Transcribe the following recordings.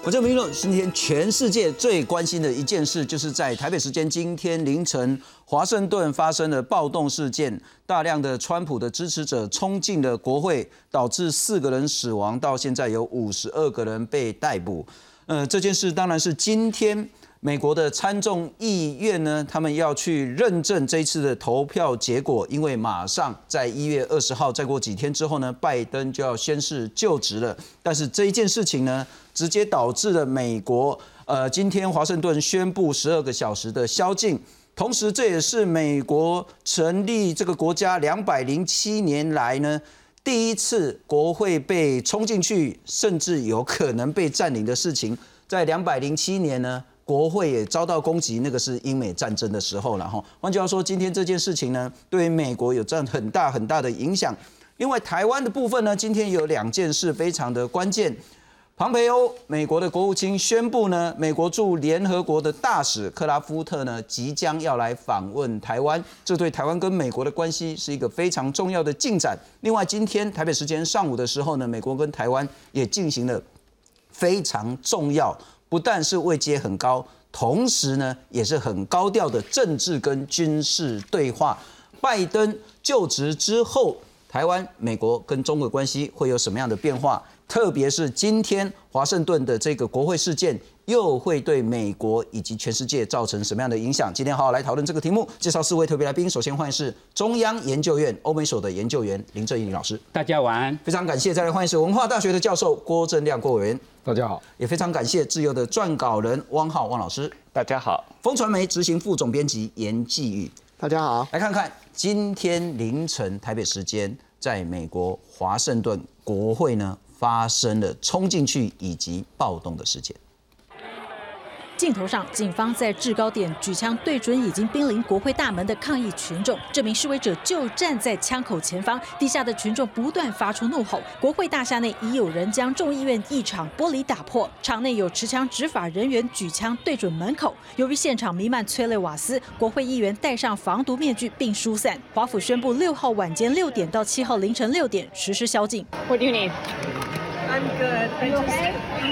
我这么说，今天全世界最关心的一件事，就是在台北时间今天凌晨，华盛顿发生了暴动事件，大量的川普的支持者冲进了国会，导致4个人死亡，到现在有52个人被逮捕。这件事当然是今天美国的参众议院呢，他们要去认证这一次的投票结果，因为马上在1月20号，再过几天之后呢，拜登就要宣誓就职了。但是这一件事情呢，直接导致了美国今天华盛顿宣布12个小时的宵禁，同时这也是美国成立这个国家207年来呢第一次国会被冲进去，甚至有可能被占领的事情。在207年呢，国会也遭到攻击，那个是英美战争的时候了哈。换句话说，今天这件事情呢，对于美国有这样很大的影响。另外，台湾的部分呢，今天有2件事非常的关键。庞培欧，美国的国务卿宣布呢，美国驻联合国的大使克拉夫特呢，即将要来访问台湾，这对台湾跟美国的关系是一个非常重要的进展。另外，今天台北时间上午的时候呢，美国跟台湾也进行了非常重要，不但是位阶很高，同时呢，也是很高调的政治跟军事对话。拜登就职之后，台湾、美国跟中国关系会有什么样的变化？特别是今天华盛顿的这个国会事件，又会对美国以及全世界造成什么样的影响？今天好好来讨论这个题目。介绍4位特别来宾，首先欢迎是中央研究院欧美所的研究员林正英老师， 大家晚安。 非常感谢。再来欢迎是文化大学的教授郭正亮郭委员， 大家好。 也非常感谢自由的撰稿人汪浩汪老师， 大家好。 风传媒执行副总编辑严继宇， 大家好。 来看看今天凌晨台北时间，在美国华盛顿国会呢，发生了冲进去以及暴动的事件。 镜头上，警方在制高点举枪对准已经濒临国会大门的抗议群众，这名示威者就站在枪口前方，地下的群众不断发出怒吼。国会大厦内已有人将众议院议场玻璃打破，场内有持枪执法人员举枪对准门口。由于现场弥漫催泪瓦斯，国会议员戴上防毒面具并疏散。华府宣布6号晚间6点到7号凌晨6点实施宵禁。 What do you need? I'm good. I just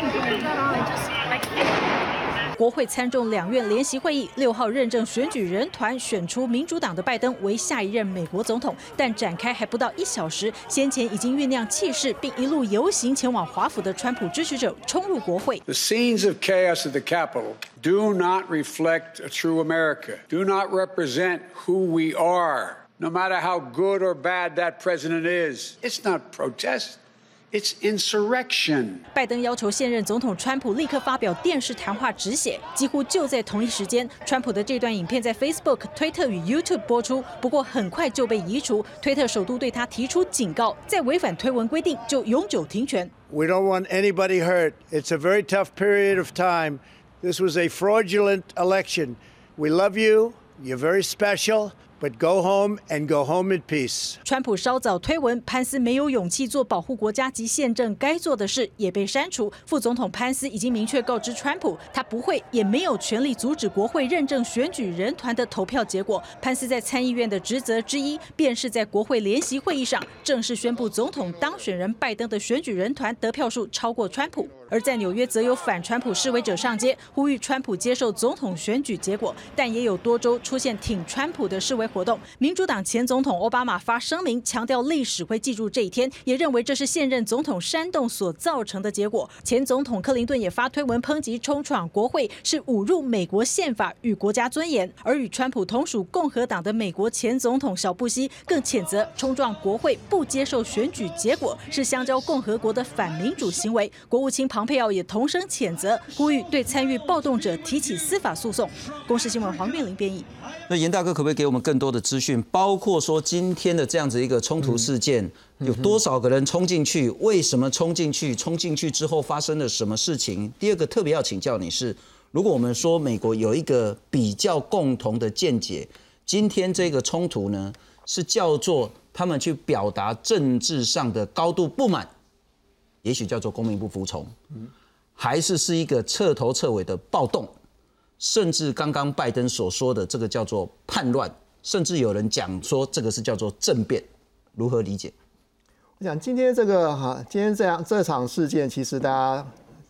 国会参众2院联席会议6号认证选举人团选出民主党的拜登为下一任美国总统，但展开还不到1小时，先前已经酝酿气势并一路游行前往华府的川普支持者冲入国会。 The scenes of chaos at the Capitol do not reflect a true America, do not represent who we are, no matter how good or bad that president is. It's not protest.It's insurrection. 拜登要求现任总统川普立刻发表电视谈话止血，几乎就在同一时间，川普的这段影片在 Facebook、推特与 YouTube 播出，不过很快就被移除。推特首度对他提出警告，再违反推文规定就永久停权。 We don't want anybody hurt. It's a very tough period of time. This was a fraudulent election. We love you. You're very special.But go home and go home in peace. 川普稍早推文，潘斯没有勇气做保护国家及宪政该做的事，也被删除。副总统潘斯已经明确告知川普，他不会也没有权利阻止国会认证选举人团的投票结果。潘斯在参议院的职责之一，便是在国会联席会议上正式宣布总统当选人拜登的选举人团得票数超过川普。而在纽约，则有反川普示威者上街，呼吁川普接受总统选举结果，但也有多州出现挺川普的示威活动。民主党前总统奥巴马发声明，强调历史会记住这一天，也认为这是现任总统煽动所造成的结果。前总统克林顿也发推文抨击冲闯国会是侮辱美国宪法与国家尊严，而与川普同属共和党的美国前总统小布希更谴责冲撞国会不接受选举结果是香蕉共和国的反民主行为。国务卿庞佩奥也同声谴责，呼吁对参与暴动者提起司法诉讼。公视新闻黄变玲编译。 那严大哥可不可以给我们更多的资讯，包括说今天的这样子一个冲突事件，有多少个人冲进去？为什么冲进去？冲进去之后发生了什么事情？第二个特别要请教你是，如果我们说美国有一个比较共同的见解，今天这个冲突呢，是叫做他们去表达政治上的高度不满，也许叫做公民不服从，还是一个彻头彻尾的暴动，甚至刚刚拜登所说的这个叫做叛乱，甚至有人讲说这个是叫做政变，如何理解？ 我想今天这场事件，其实大家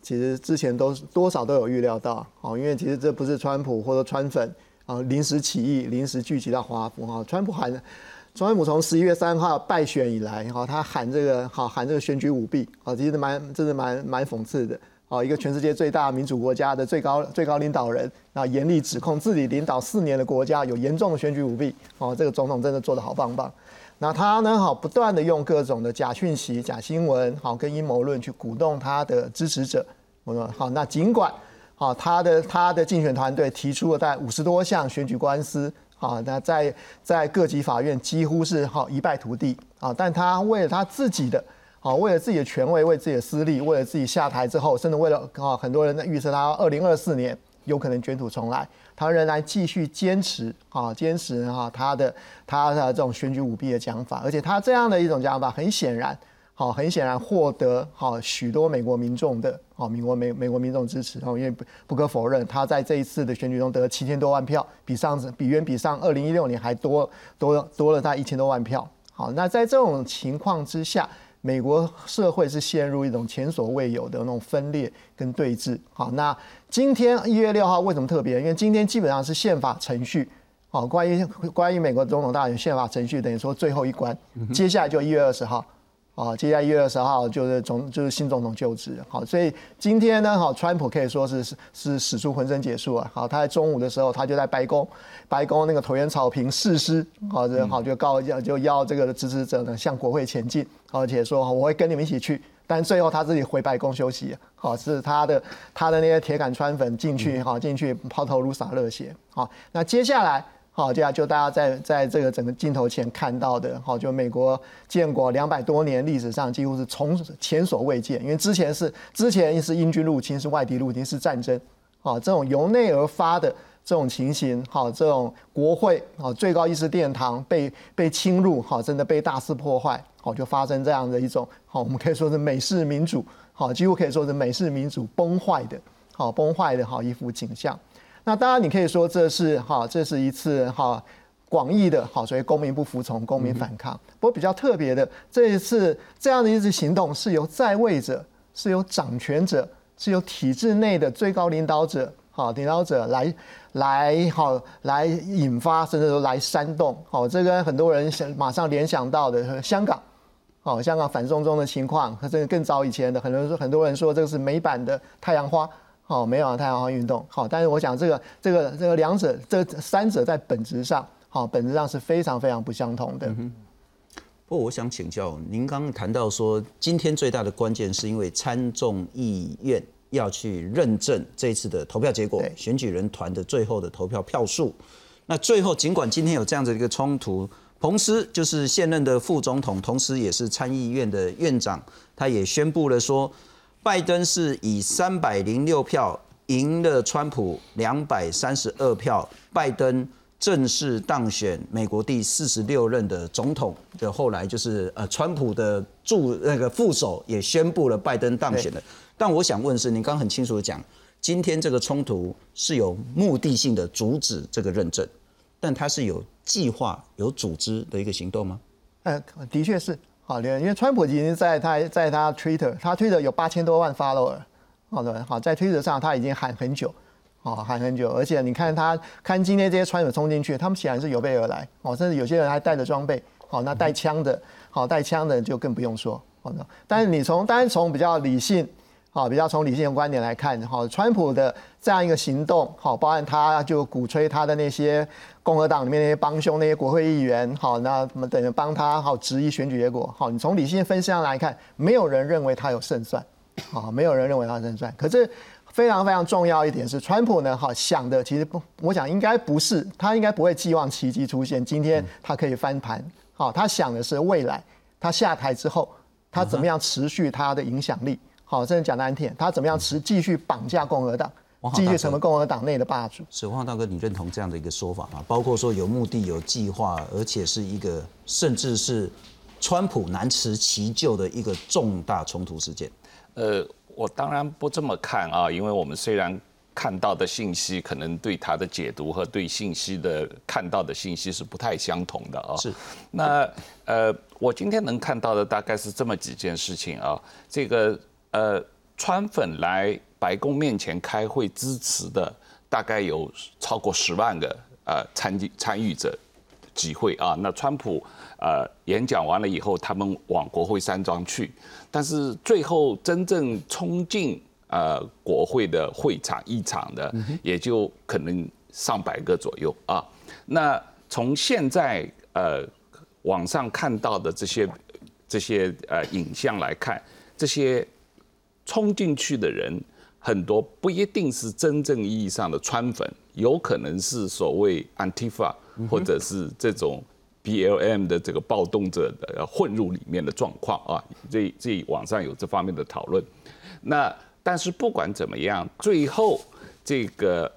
其实之前多少都有预料到，因为其实这不是川普或者川粉临时起意、临时聚集到华府川普从11月3号败选以来他喊这个选举舞弊其实真的蛮讽刺的。一个全世界最大民主国家的最高领导人，严厉指控自己领导4年的国家有严重的选举舞弊，这个总统真的做得好棒棒。那他呢，不断的用各种的假讯息、假新闻，跟阴谋论去鼓动他的支持者。那尽管他的竞选团队提出了大概50多项选举官司，那在各级法院几乎是一败涂地，但他为了他自己的。为了自己的权位，为自己的私利，为了自己下台之后，甚至为了很多人预测他2024年有可能卷土重来，他仍然继续坚持他的这种选举舞弊的讲法，而且他这样的一种讲法，很显然获得许多美国民众的美国民众支持，因为不可否认，他在这一次的选举中得了7000多万票，比上2016年还多了他1000多万票。那在这种情况之下，美国社会是陷入一种前所未有的那种分裂跟对峙。那今天1月6号为什么特别？因为今天基本上是宪法程序，关于美国总统大选宪法程序等于说最后一关，接下来就1月20号。接下来1月20号就是新总统就职。所以今天呢，川普可以说是使出浑身解数啊。他在中午的时候，他就在白宫那个椭圆草坪誓师，就要这个支持者呢向国会前进，而且说我会跟你们一起去。但最后他自己回白宫休息，是他的那些铁杆川粉进去抛头颅洒热血。那接下来。接下来就大家在这个整个镜头前看到的，就美国建国200多年历史上几乎是前所未见，因为之前是英军入侵，是外敌入侵，是战争，这种由内而发的这种情形，这种国会最高议事殿堂被侵入，真的被大肆破坏，就发生这样的一种我们可以说是美式民主，几乎可以说是美式民主崩坏的一幅景象。那当然，你可以说这是一次广义的所谓公民不服从、公民反抗。不过比较特别的，这一次这样的一次行动是由在位者、是由掌权者、是由体制内的最高领导者来引发，甚至说来煽动。这跟很多人马上联想到的香港反送中的情况，甚至更早以前的很多人说这个是美版的太阳花。没有太阳花运动，但是我想这个两者这三者在本质上是非常非常不相同的。 不过我想请教您，刚刚谈到说，今天最大的关键是因为参众议院要去认证这一次的投票结果，选举人团的最后的投票票数。那最后，尽管今天有这样的一个冲突，彭斯就是现任的副总统，同时也是参议院的院长，他也宣布了说。拜登是以306票赢了川普232票，拜登正式当选美国第46任的总统。就后来就是川普的副手也宣布了拜登当选了。但我想问的是，您刚刚很清楚的讲，今天这个冲突是有目的性的阻止这个认证，但它是有计划、有组织的一个行动吗？ 的确是。因为川普已经在他 Twitter， 他 Twitter 有8000多万 follower， 在 Twitter 上他已经喊很久，而且你看今天这些川粉冲进去，他们显然是有备而来，甚至有些人还带着装备，那带枪的就更不用说，但是当然从比较理性的观点来看，川普的这样一个行动，包含他就鼓吹他的那些共和党里面那些帮凶那些国会议员，那等于帮他质疑选举结果，你从理性分析上来看，没有人认为他有胜算，没有人认为他有胜算。可是非常非常重要一点是，川普呢，想的其实我想应该不是，他应该不会寄望奇迹出现，今天他可以翻盘，他想的是未来他下台之后，他怎么样持续他的影响力。甚至讲难听，他怎么样继续绑架共和党，继续成为共和党内的霸主。 是王大哥，你认同这样的一个说法吗？包括说有目的、有计划，而且是一个甚至是川普难辞其咎的一个重大冲突事件。 我当然不这么看啊，因为我们虽然看到的信息可能对他的解读和对信息的看到的信息是不太相同的啊。 是。 那我今天能看到的大概是这么几件事情啊，这个川粉来白宫面前开会支持的大概有超过10万个参与者集会啊。那川普演讲完了以后，他们往国会山庄去，但是最后真正冲进国会的会场议场的，也就可能上百个左右啊。那从现在网上看到的这些影像来看，这些冲进去的人很多不一定是真正意义上的川粉，有可能是所谓 Antifa 或者是这种 BLM 的这个暴动者的混入里面的状况啊。这网上有这方面的讨论。那但是不管怎么样，最后这个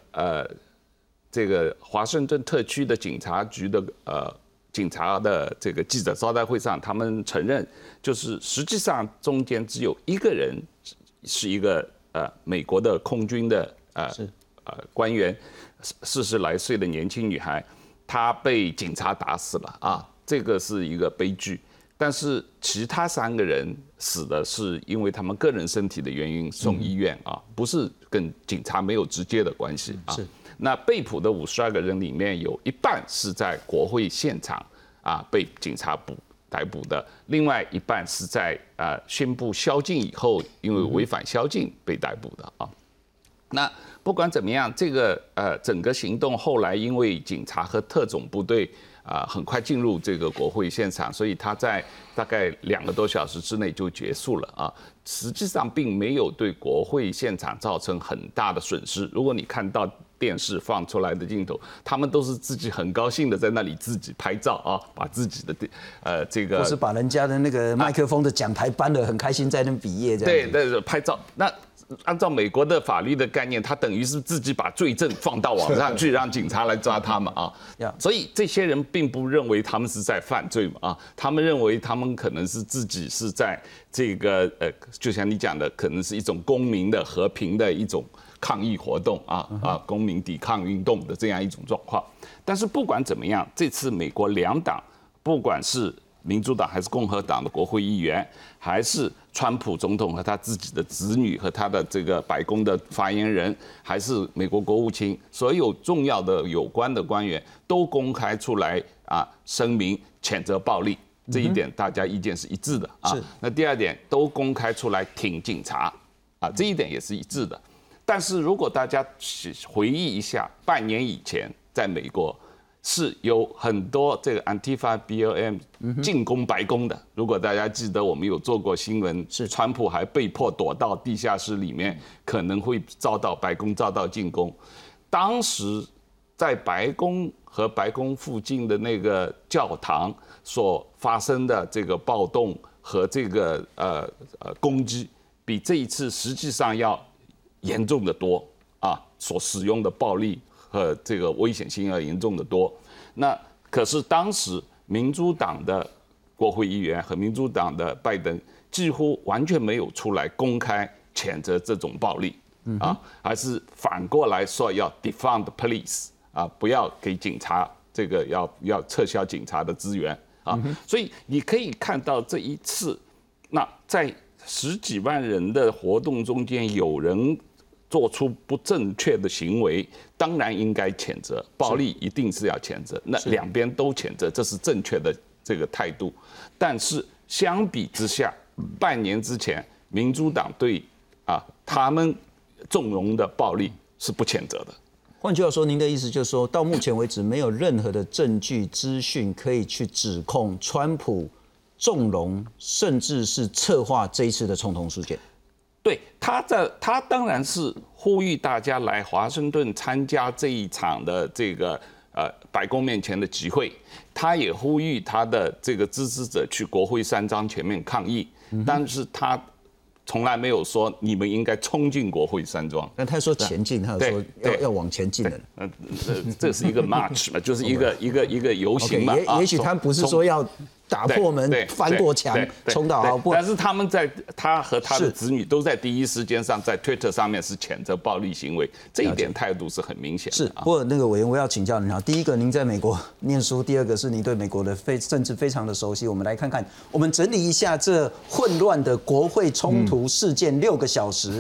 华盛顿特区的警察局的警察的这个记者招待会上，他们承认，就是实际上中间只有一个人是一个美国的空军的官员，40来岁的年轻女孩，她被警察打死了啊，这个是一个悲剧。但是其他3个人死的是因为他们个人身体的原因送医院啊，不是跟警察没有直接的关系啊。那被捕的52个人里面有一半是在国会现场被警察逮捕的，另外一半是在宣布宵禁以后，因为违反宵禁被逮捕的啊。那不管怎么样，这个整个行动后来因为警察和特种部队很快进入这个国会现场，所以他在大概2个多小时之内就结束了啊。实际上并没有对国会现场造成很大的损失。如果你看到电视放出来的镜头，他们都是自己很高兴的在那里自己拍照啊，把自己的这个， 或是把人家的那个麦克风的讲台搬得很开心，在那比耶这样子。 对，拍照。那按照美国的法律的概念，他等于是自己把罪证放到网上去，让警察来抓他们啊。所以这些人并不认为他们是在犯罪嘛啊，他们认为他们可能是自己是在这个就像你讲的，可能是一种公民的和平的一种抗议活动公民抵抗运动的这样一种状况。但是不管怎么样，这次美国2党，不管是民主党还是共和党的国会议员，还是川普总统和他自己的子女和他的这个白宫的发言人，还是美国国务卿，所有重要的有关的官员都公开出来声明谴责暴力，这一点大家意见是一致的啊。那第二点，都公开出来挺警察这一点也是一致的。但是如果大家回忆一下，半年以前在美国是有很多这个 Antifa BLM 进攻白宫的。如果大家记得，我们有做过新闻，是川普还被迫躲到地下室里面，可能会白宫遭到进攻。当时在白宫和白宫附近的那个教堂所发生的这个暴动和这个攻击，比这一次实际上要严重的多所使用的暴力和这个危险性要严重的多。那可是当时民主党的国会议员和民主党的拜登几乎完全没有出来公开谴责这种暴力而是反过来说要 defund police 不要给警察这个要撤销警察的资源所以你可以看到这一次，那在10几万人的活动中间，有人做出不正确的行为，当然应该谴责，暴力一定是要谴责，那2边都谴责，这是正确的这个态度。但是相比之下，半年之前，民主党对他们纵容的暴力是不谴责的。 换句话说，您的意思就是说，到目前为止没有任何的证据资讯可以去指控川普纵容，甚至是策划这一次的冲突事件。 对，他当然是呼吁大家来华盛顿参加这一场的这个白宫面前的集会，他也呼吁他的这个支持者去国会山庄前面抗议，但是他从来没有说你们应该冲进国会山庄。 但他说前进，他有说要往前进的。 这是一个 march 嘛，就是一个游行嘛。 也许他不是说要打破门、翻过墙、冲到但是他和他的子女都在第一时间上在 Twitter 上面是谴责暴力行为，这一点态度是很明显的。 是，不过那个委员我要请教您第一个，您在美国念书；第二个是您对美国的政治非常的熟悉。我们来看看，我们整理一下这混乱的国会冲突事件6个小时。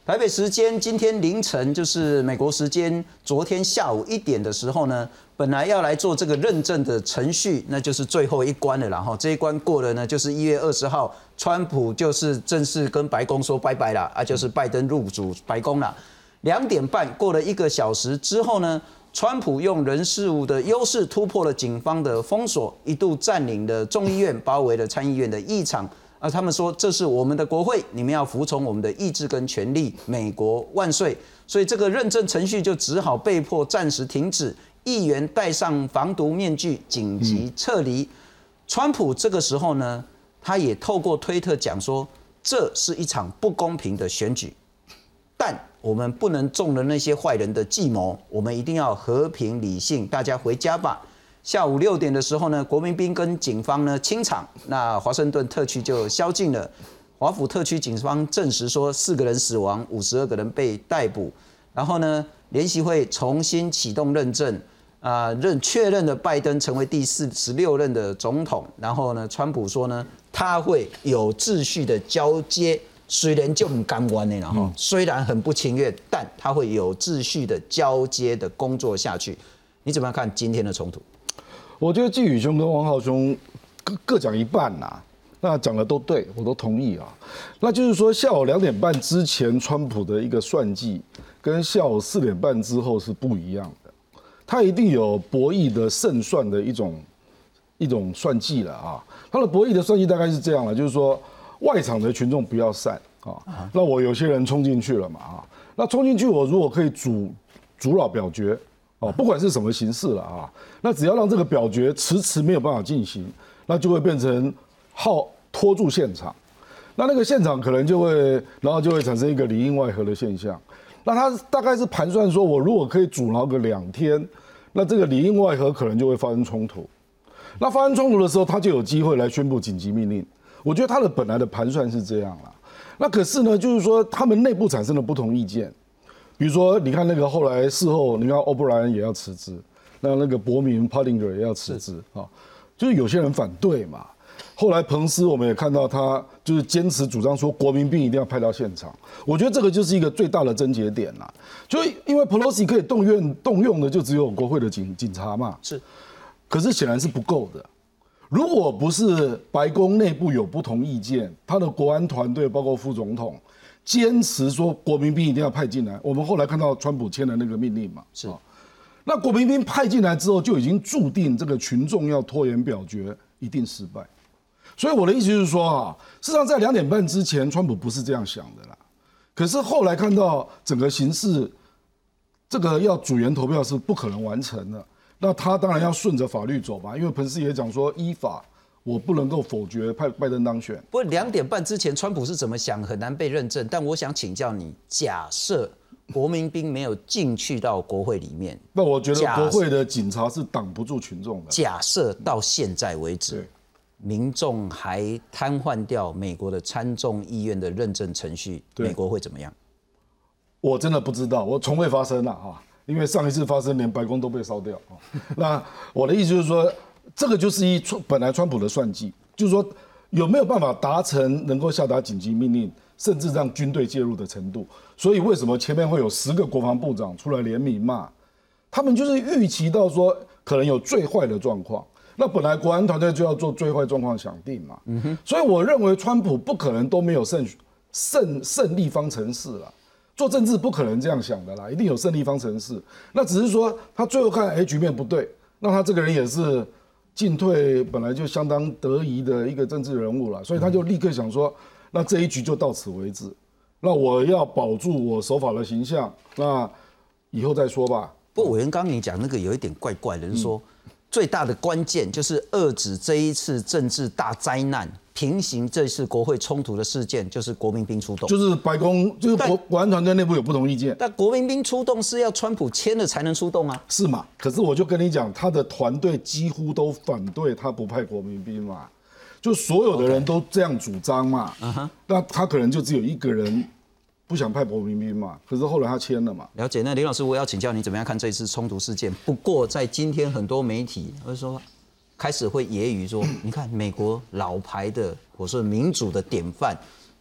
台北时间今天凌晨，就是美国时间昨天下午1点的时候呢，本来要来做这个认证的程序，那就是最后一关了啦。哈，这一关过了呢，就是1月20号，川普就是正式跟白宫说拜拜啦，就是拜登入主白宫啦。2点半过了1个小时之后呢，川普用人事物的优势突破了警方的封锁，一度占领了众议院，包围了参议院的议场。他们说这是我们的国会，你们要服从我们的意志跟权利，美国万岁！所以这个认证程序就只好被迫暂时停止，议员戴上防毒面具，紧急撤离。川普这个时候呢，他也透过推特讲说，这是一场不公平的选举，但我们不能中了那些坏人的计谋，我们一定要和平理性，大家回家吧。下午6点的时候呢，国民兵跟警方呢清场，那华盛顿特区就宵禁了。华府特区警方证实说，4个人死亡，52个人被逮捕。然后呢，联席会重新启动认证，确认了拜登成为第46任的总统。然后呢，川普说呢，他会有秩序的交接，虽然就很甘愿的，然后虽然很不情愿，但他会有秩序的交接的工作下去。你怎么样看今天的冲突？ 我觉得季宇兄跟王浩兄各讲一半呐，那讲的都对，我都同意啊。那就是说，下午2点半之前，川普的一个算计，跟下午4点半之后是不一样的。他一定有博弈的胜算的一种算计了啊。他的博弈的算计大概是这样了，就是说外场的群众不要散啊。那我有些人冲进去了嘛啊，那冲进去我如果可以阻扰表决。不管是什么形式了啊，那只要让这个表决迟没有办法进行，那就会变成拖住现场，那个现场可能就会产生一个里应外合的现象。那他大概是盘算说，我如果可以阻挠个2天，那这个里应外合可能就会发生冲突。那发生冲突的时候，他就有机会来宣布紧急命令。我觉得他的本来的盘算是这样啦。那可是呢，就是说他们内部产生了不同意见。比如说，你看那个后来事后，你看欧布莱恩也要辞职，那个伯明 Pottinger 也要辞职啊，就是有些人反对嘛。后来彭斯我们也看到他就是坚持主张说国民兵一定要派到现场，我觉得这个就是一个最大的症结点啦。就因为 Pelosi 可以动用的就只有国会的警察嘛， 是， 可是显然是不够的。如果不是白宫内部有不同意见，他的国安团队包括副总统。坚持说国民兵一定要派进来，我们后来看到川普签的那个命令嘛， 是。 那国民兵派进来之后，就已经注定这个群众要拖延表决一定失败。所以我的意思就是说啊，事实上在2点半之前，川普不是这样想的啦。可是后来看到整个形势，这个要主员投票是不可能完成的，那他当然要顺着法律走吧，因为彭斯也讲说依法。我不能够否决拜登当选。 不过2点半之前，川普是怎么想，很难被认证。但我想请教你，假设国民兵没有进去到国会里面， 那我觉得国会的警察是挡不住群众的。 假设到现在为止，民众还瘫痪掉美国的参众议院的认证程序，美国会怎么样？ 我真的不知道，我从未发生了哈，因为上一次发生连白宫都被烧掉。那我的意思就是说。这个就是本来川普的算计，就是说有没有办法达成能够下达紧急命令，甚至让军队介入的程度。所以为什么前面会有10个国防部长出来联名嘛？他们就是预期到说可能有最坏的状况。那本来国安团队就要做最坏状况想定嘛。所以我认为川普不可能都没有胜利方程式啦。做政治不可能这样想的啦，一定有胜利方程式。那只是说他最后看，局面不对，那他这个人也是。进退本来就相当得宜的一个政治人物了，所以他就立刻想说，那这一局就到此为止，那我要保住我守法的形象，那以后再说吧。 不过委员刚刚你讲那个有一点怪怪的，就是说最大的关键就是遏制这一次政治大灾难，平行这次国会冲突的事件，就是国民兵出动， 就是白宫就是国安团队内部有不同意见。 但国民兵出动是要川普签了才能出动啊， 是嘛？可是我就跟你讲，他的团队几乎都反对他不派国民兵嘛，就所有的人都这样主张嘛。那他可能就只有一个人不想派国民兵嘛，可是后来他签了嘛。 了解。那林老师，我要请教你怎么样看这次冲突事件？不过在今天很多媒体会说。开始会揶揄说，你看美国老牌的，我说民主的典范，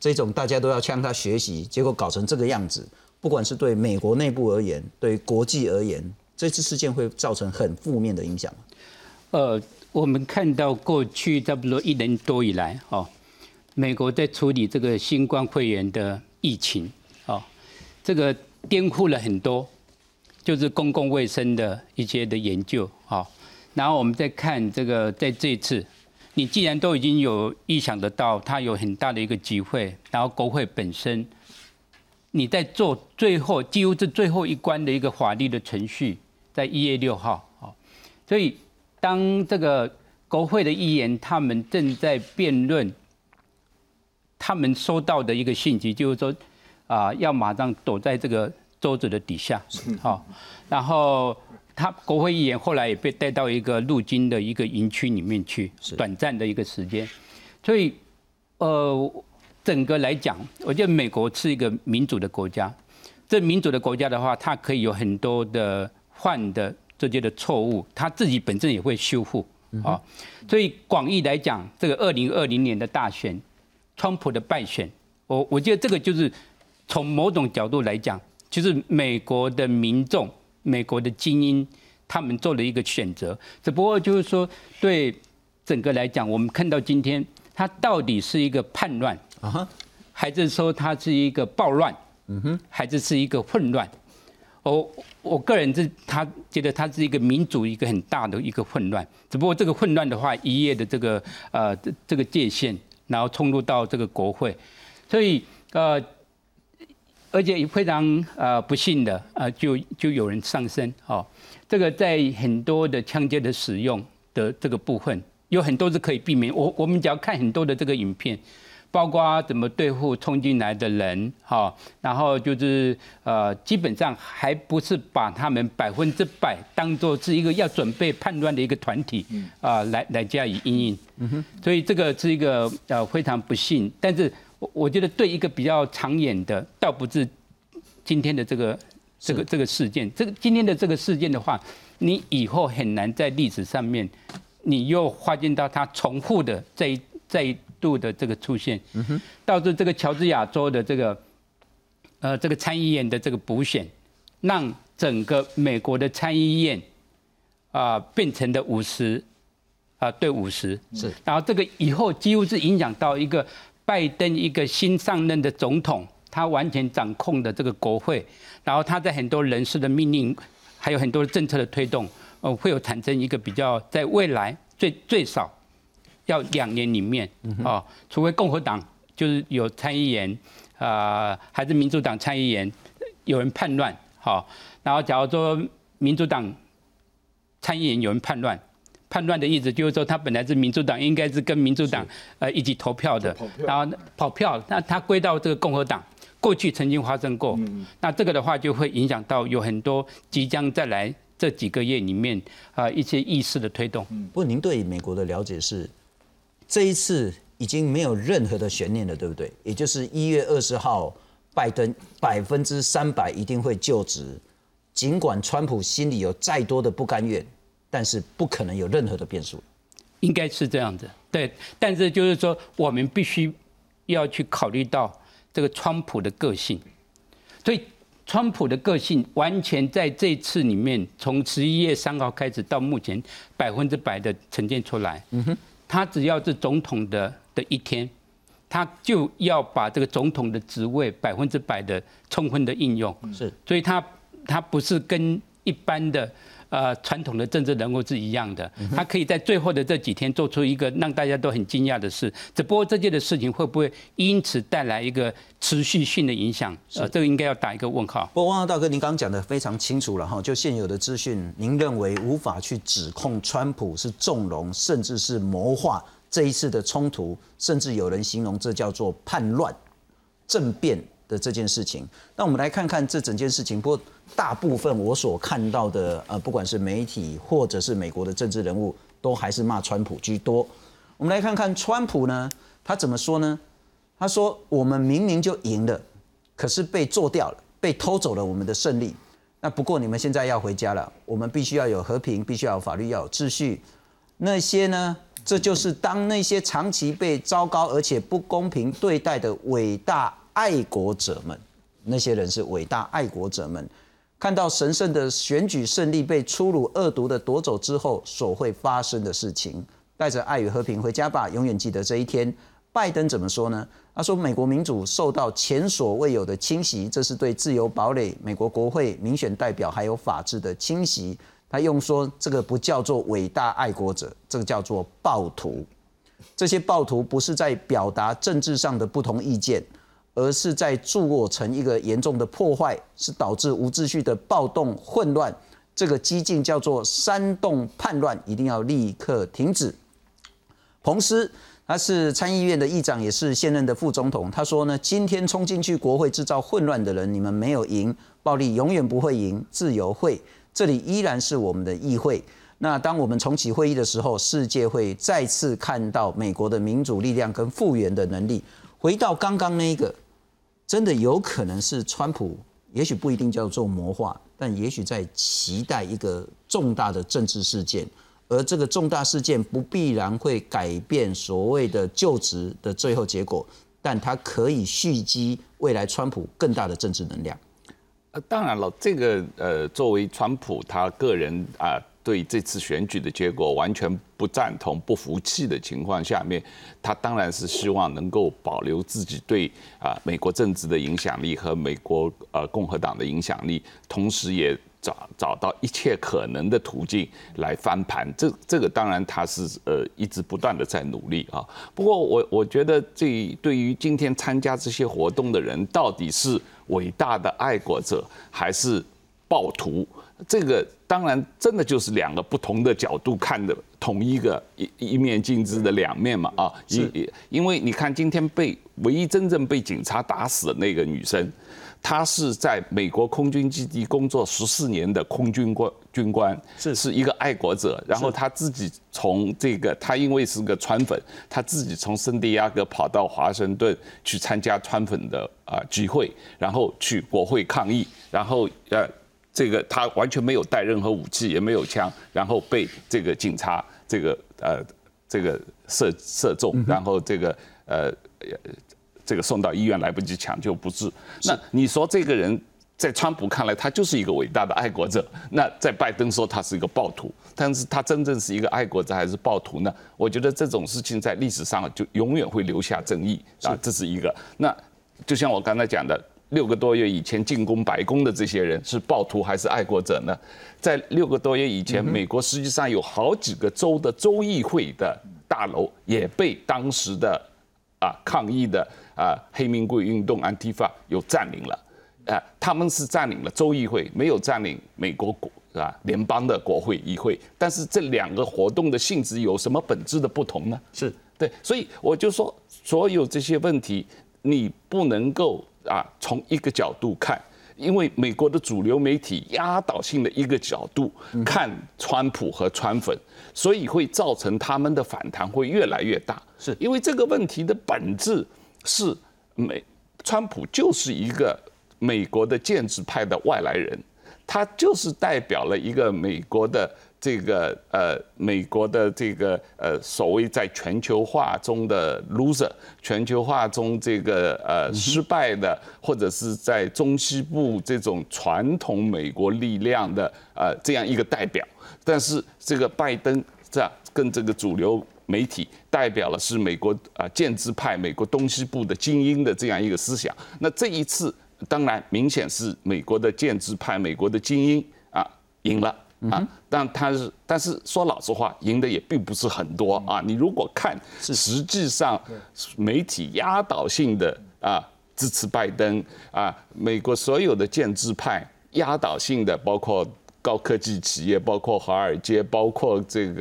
这种大家都要向他学习，结果搞成这个样子，不管是对美国内部而言，对国际而言，这次事件会造成很负面的影响吗？ 我们看到过去差不多1年多以来，美国在处理这个新冠肺炎的疫情，这个颠覆了很多，就是公共卫生的一些的研究，然后我们再看这个，在这一次，你既然都已经有预想得到，它有很大的一个机会，然后国会本身，你在做最后几乎是最后一关的一个法律的程序，在1月6号，所以当这个国会的议员他们正在辩论，他们收到的一个信息就是说，要马上躲在这个桌子的底下，然后。国会议员后来也被带到一个陆军的一个营区里面去，短暂的一个时间。所以，整个来讲，我觉得美国是一个民主的国家。这民主的国家的话，它可以有很多的犯的这些的错误，它自己本身也会修复啊。所以广义来讲，这个2020年的大选，川普的败选，我觉得这个就是从某种角度来讲，就是美国的民众。美国的精英，他们做了一个选择，只不过就是说，对整个来讲，我们看到今天，它到底是一个叛乱，还是说它是一个暴乱，还是一个混乱？我个人觉得它是一个民主一个很大的一个混乱，只不过这个混乱的话，一夜的这个界限，然后冲入到这个国会，所以而且非常不幸的就有人上身这个在很多的枪械的使用的这个部分，有很多是可以避免。我们只要看很多的这个影片，包括怎么对付冲进来的人然后就是基本上还不是把他们100%当作是一个要准备叛乱的一个团体来加以因应。所以这个是一个非常不幸，但是。我觉得对一个比较长远的，倒不是今天的这个事件。今天的这个事件的话，你以后很难在历史上面，你又发现到它重复的再一度的这个出现，导致这个乔治亚州的这个参议院的这个补选，让整个美国的参议院变成了50对50，是，然后这个以后几乎是影响到一个。拜登一个新上任的总统，他完全掌控的这个国会，然后他在很多人事的命令，还有很多政策的推动，会有产生一个比较在未来最少要2年里面除非共和党就是有参议员还是民主党参议员有人叛乱然后假如说民主党参议员有人叛乱。叛乱的意思就是说，他本来是民主党，应该是跟民主党一起投票的，然后跑票，那他归到这个共和党，过去曾经发生过，那这个的话就会影响到有很多即将再来这几个月里面一些议事的推动。 不过您对美国的了解是，这一次已经没有任何的悬念了，对不对？也就是1月20号，拜登300%一定会就职，尽管川普心里有再多的不甘愿。但是不可能有任何的变数， 应该是这样子，对。但是就是说，我们必须要去考虑到这个川普的个性，所以川普的个性完全在这一次里面，从11月3号开始到目前100%的呈现出来。他只要是总统的一天，他就要把这个总统的职位100%的充分的应用。是，所以他不是跟一般的。传统的政治人物是一样的，他可以在最后的这几天做出一个让大家都很惊讶的事，只不过这件的事情会不会因此带来一个持续性的影响？这个应该要打一个问号。 不过汪大哥，您刚刚讲的非常清楚了哈，就现有的资讯，您认为无法去指控川普是纵容，甚至是谋划这一次的冲突，甚至有人形容这叫做叛乱、政变的这件事情。那我们来看看这整件事情，不过。大部分我所看到的，不管是媒体或者是美国的政治人物，都还是骂川普居多。我们来看看川普呢，他怎么说呢？他说：“我们明明就赢了，可是被做掉了，被偷走了我们的胜利。那不过你们现在要回家了，我们必须要有和平，必须要有法律，要有秩序。那些呢这就是当那些长期被糟糕而且不公平对待的伟大爱国者们，那些人是伟大爱国者们，看到神圣的选举胜利被粗鲁恶毒的夺走之后所会发生的事情。带着爱与和平回家吧，永远记得这一天。拜登怎么说呢？他说，美国民主受到前所未有的侵袭，这是对自由堡垒、美国国会民选代表还有法治的侵袭。他用说，这个不叫做伟大爱国者，这个叫做暴徒。这些暴徒不是在表达政治上的不同意见，而是在助我成一个严重的破坏，是导致无秩序的暴动混乱。这个激进叫做煽动叛乱，一定要立刻停止。彭斯他是参议院的议长，也是现任的副总统。他说呢，今天冲进去国会制造混乱的人，你们没有赢，暴力永远不会赢，自由会。这里依然是我们的议会。那当我们重启会议的时候，世界会再次看到美国的民主力量跟复原的能力。回到刚刚那个，真的有可能是川普，也许不一定叫做魔化，但也许在期待一个重大的政治事件。而这个重大事件不必然会改变所谓的就职的最后结果，但它可以蓄积未来川普更大的政治能量。 当然了，这个作为川普他个人对这次选举的结果完全不赞同、不服气的情况下面，他当然是希望能够保留自己对美国政治的影响力和美国共和党的影响力，同时也找到一切可能的途径来翻盘，这个当然他是一直不断的在努力啊。不过我觉得对于今天参加这些活动的人，到底是伟大的爱国者还是暴徒，这个当然真的就是两个不同的角度看的同一个一面镜子的两面嘛啊。因为你看今天唯一真正被警察打死的那个女生，他是在美国空军基地工作14年的空军军官，是一个爱国者。然后他自己从他因为是个川粉，他自己从圣地亚哥跑到华盛顿去参加川粉的集会，然后去国会抗议，然后他完全没有带任何武器，也没有枪，然后被这个警察射中，然后这个送到医院来不及抢救不治。那你说这个人在川普看来他就是一个伟大的爱国者，那在拜登说他是一个暴徒，但是他真正是一个爱国者还是暴徒呢？我觉得这种事情在历史上就永远会留下争议啊，这是一个。那就像我刚才讲的，6个多月以前进攻白宫的这些人是暴徒还是爱国者呢？在6个多月以前，美国实际上有好几个州的州议会的大楼也被当时的抗议的黑名贵运动 Antifa 有占领了，他们是占领了州议会，没有占领美国联邦的国会议会。但是这两个活动的性质有什么本质的不同呢？ 是对，所以我就说，所有这些问题你不能够从一个角度看，因为美国的主流媒体压倒性的一个角度看川普和川粉，所以会造成他们的反弹会越来越大。是因为这个问题的本质是川普就是一个美国的建制派的外来人，他就是代表了一个美国的所谓在全球化中的 loser， 全球化中失败的，或者是在中西部这种传统美国力量的这样一个代表。但是这个拜登跟这个主流媒体代表了是美国建制派、美国东西部的精英的这样一个思想。那这一次当然明显是美国的建制派、美国的精英赢了。但是说老实话，赢的也并不是很多啊。你如果看实际上媒体压倒性的支持拜登美国所有的建制派压倒性的，包括高科技企业，包括华尔街，包括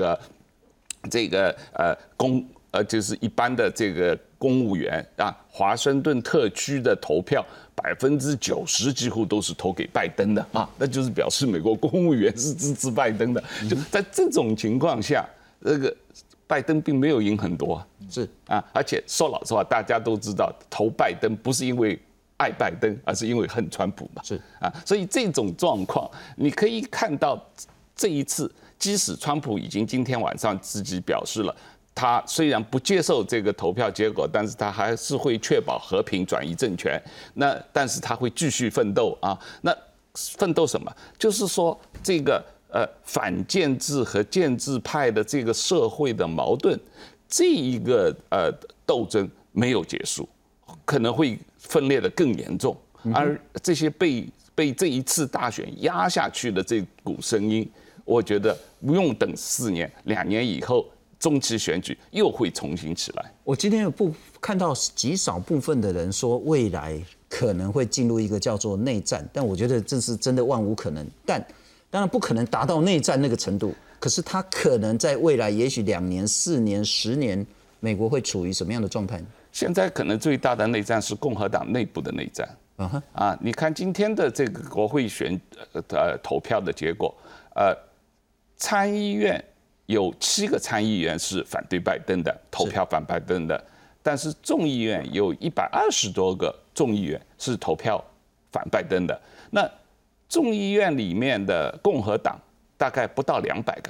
就是一般的公务员华盛顿特区的投票90%几乎都是投给拜登的那就是表示美国公务员是支持拜登的。就在这种情况下，拜登并没有赢很多，是而且说老实话，大家都知道投拜登不是因为爱拜登，而是因为恨川普嘛，是所以这种状况你可以看到，这一次即使川普已经今天晚上自己表示了， 他虽然不接受这个投票结果，但是他还是会确保和平转移政权。但是他会继续奋斗啊。那奋斗什么？就是说这个反建制和建制派的这个社会的矛盾，这一个斗争没有结束，可能会分裂得更严重。而这些被这一次大选压下去的这股声音，我觉得不用等4年，2年以后中期选举又会重新起来。 我今天有看到极少部分的人说未来可能会进入一个叫做内战，但我觉得这是真的万无可能。但当然不可能达到内战那个程度，可是它可能在未来也许2年、4年、10年，美国会处于什么样的状态？ 现在可能最大的内战是共和党内部的内战。你看今天的这个国会投票的结果，参议院有7个参议员是反对拜登的，投票反拜登的，但是众议院有120多个众议员是投票反拜登的。那众议院里面的共和党大概不到200个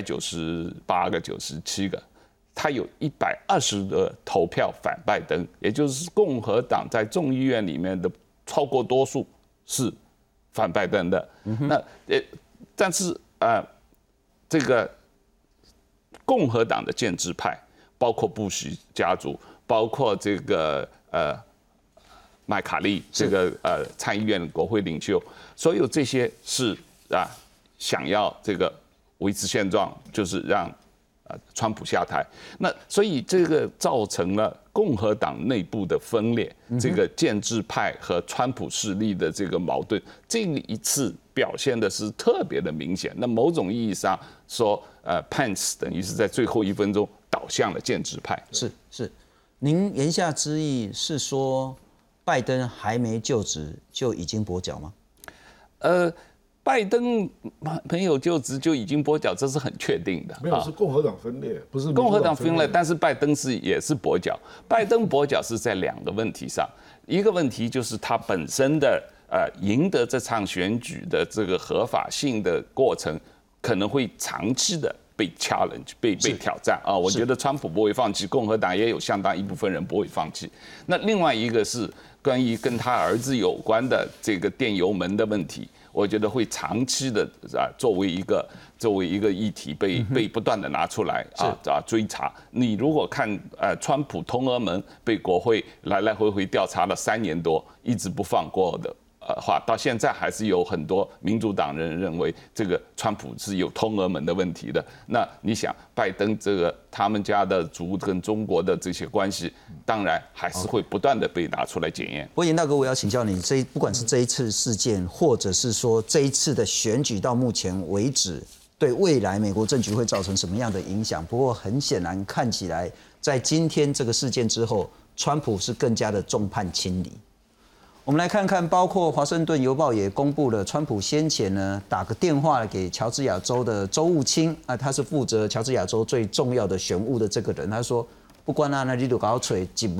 ，198个、97个。他有120个投票反拜登，也就是共和党在众议院里面的超过多数是反拜登的。但是这个共和党的建制派，包括布什家族，包括这个麦卡利这个参议院国会领袖，所有这些是想要这个维持现状，就是让川普下台。那所以这个造成了共和党内部的分裂，这个建制派和川普势力的这个矛盾，这一次表现的是特别的明显。那某种意义上说，Pence 等于是在最后1分钟倒向了建制派。 是，您言下之意是说，拜登还没就职就已经跛脚吗？ 拜登没有就职就已经跛脚，这是很确定的。 没有，是共和党分裂，不是共和党分裂，但是拜登也是跛脚。拜登跛脚是在2个问题上，一个问题就是他本身的赢得这场选举的这个合法性的过程，可能会长期的被 challenge 被挑战啊。我觉得川普不会放弃，共和党也有相当一部分人不会放弃。那另外一个是关于跟他儿子有关的这个电邮门的问题。我觉得会长期的作为一个议题被不断的拿出来追查。你如果看川普通俄门被国会来来回回调查了3年多，一直不放过的话，到现在还是有很多民主党人认为这个川普是有通俄门的问题的。那你想，拜登这个他们家的族跟中国的这些关系，当然还是会不断的被拿出来检验。 不过严大哥，我要请教你，不管是这一次事件，或者是说这一次的选举到目前为止，对未来美国政局会造成什么样的影响？不过很显然，看起来在今天这个事件之后，川普是更加的众叛亲离。我们来看看，包括《华盛顿邮报》也公布了，川普先前呢打个电话给乔治亚州的州务卿他是负责乔治亚州最重要的选务的这个人，他说不管那你就搞找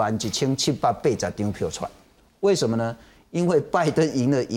11780张票出来，为什么呢？因为拜登赢了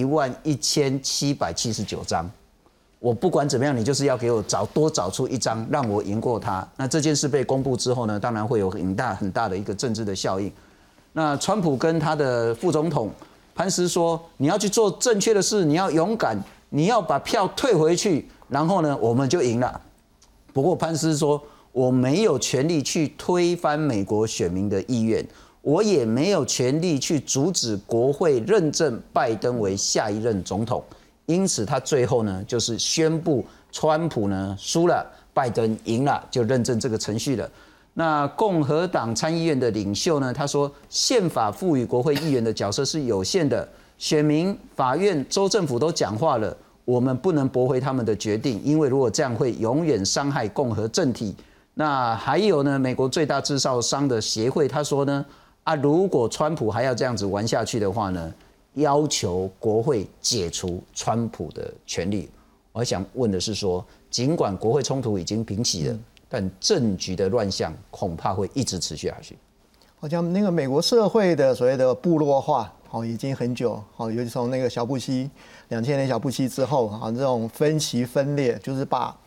11779张，我不管怎么样，你就是要给我多找出1张，让我赢过他。那这件事被公布之后呢，当然会有很大的一个政治的效应。那川普跟他的副总统潘斯说，你要去做正确的事，你要勇敢，你要把票退回去，然后呢，我们就赢了。不过潘斯说，我没有权利去推翻美国选民的意愿，我也没有权利去阻止国会认证拜登为下一任总统。因此，他最后呢，就是宣布川普呢输了，拜登赢了，就认证这个程序了。那共和党参议院的领袖呢？他说，宪法赋予国会议员的角色是有限的，选民、法院、州政府都讲话了，我们不能驳回他们的决定，因为如果这样会永远伤害共和政体。那还有呢，美国最大制造商的协会他说呢，如果川普还要这样子玩下去的话呢，要求国会解除川普的权利。我想问的是说，尽管国会冲突已经平息了，但政局的乱象恐怕会一直持续下去。 好像那个美国社会的所谓的部落化，已经很久，尤其从那个小布希2000年小布希之后，这种分歧分裂，就是把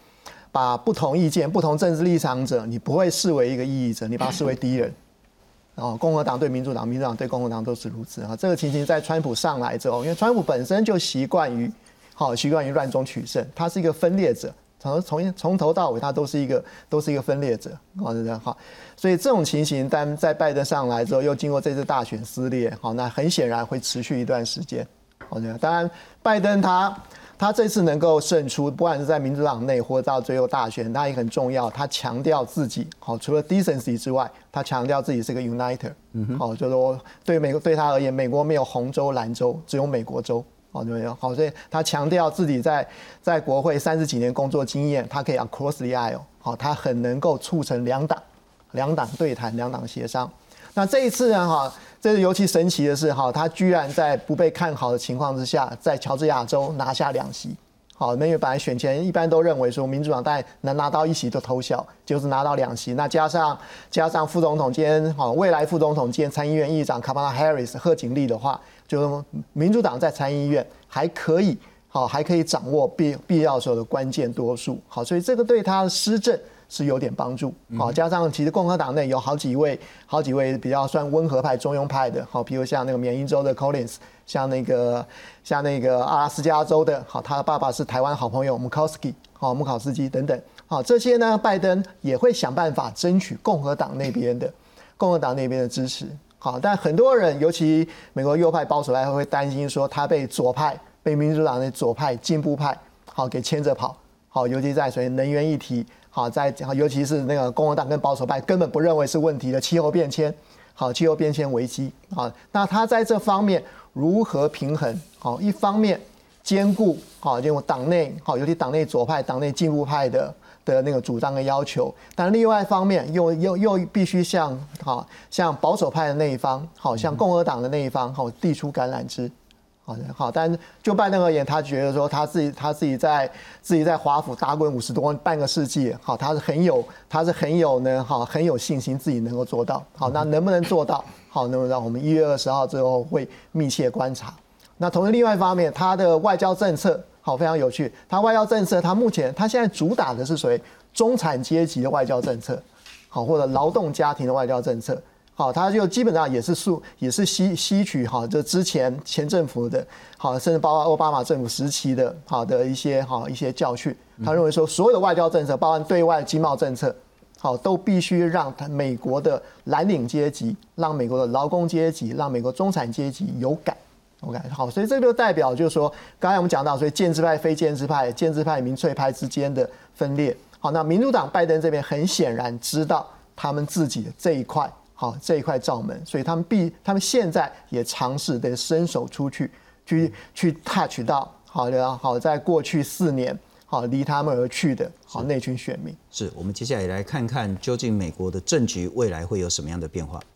把不同意见、不同政治立场者，你不会视为一个异议者，你把他视为敌人。共和党对民主党，民主党对共和党都是如此啊。这个情形在川普上来之后，因为川普本身就习惯于乱中取胜，他是一个分裂者，从头到尾他都是一个分裂者，所以这种情形，但在拜登上来之后，又经过这次大选撕裂，那很显然会持续一段时间。当然，拜登他这次能够胜出，不管是在民主党内或到最后大选，他也很重要。他强调自己，除了 decency 之外，他强调自己是个 uniter。就是说对他而言，美国没有红州蓝州，只有美国州。所以他强调自己在国会30几年工作经验，他可以 across the aisle。他很能够促成两党对谈、两党协商。那这一次呢，这是尤其神奇的是，他居然在不被看好的情况之下，在乔治亚州拿下2席。因为本来选前一般都认为说民主党大概能拿到1席就偷笑，就是拿到2席。那加上副总统兼未来副总统兼参议院议长卡马拉 Harris 贺锦丽的话，就民主党在参议院还可以掌握必要时候的关键多数。所以这个对他的施政是有点帮助。加上其实共和党内有好几位比较算温和派、中庸派的，比如像那个缅因州的 Collins， 像那个阿拉斯加州的，他的爸爸是台湾好朋友穆考斯基等等。这些呢，拜登也会想办法争取共和党那边的支持。但很多人，尤其美国右派保守派会担心说他被民主党的左派进步派给牵着跑。尤其在所谓能源议题，尤其是那个共和党跟保守派根本不认为是问题的气候变迁危机。那他在这方面如何平衡？一方面兼顾党内尤其党内左派、党内进步派的那个主张跟要求，但另外一方面又必须向保守派的那一方，向共和党的那一方递出橄榄枝。但就拜登而言，他觉得说他自己在华府打滚50多半个世纪，他是很有信心自己能够做到。那能不能做到？那么让我们1月20号之后会密切观察。那同时另外一方面，他的外交政策非常有趣。他外交政策，他现在主打的是属于中产阶级的外交政策，或者劳动家庭的外交政策。他就基本上也是吸取就之前政府的甚至包括奥巴马政府时期的一些教训。他认为说，所有的外交政策，包含对外经贸政策，都必须让美国的蓝领阶级、让美国的劳工阶级、让美国中产阶级有感。所以这就代表就是说，刚才我们讲到，所以建制派、非建制派、建制派、民粹派之间的分裂。那民主党拜登这边很显然知道他们自己的这一块罩门，所以他们现在也尝试得伸手出去 touch 到在过去4年离他们而去的那群选民。 是我们接下来来看看究竟美国的政局未来会有什么样的变化。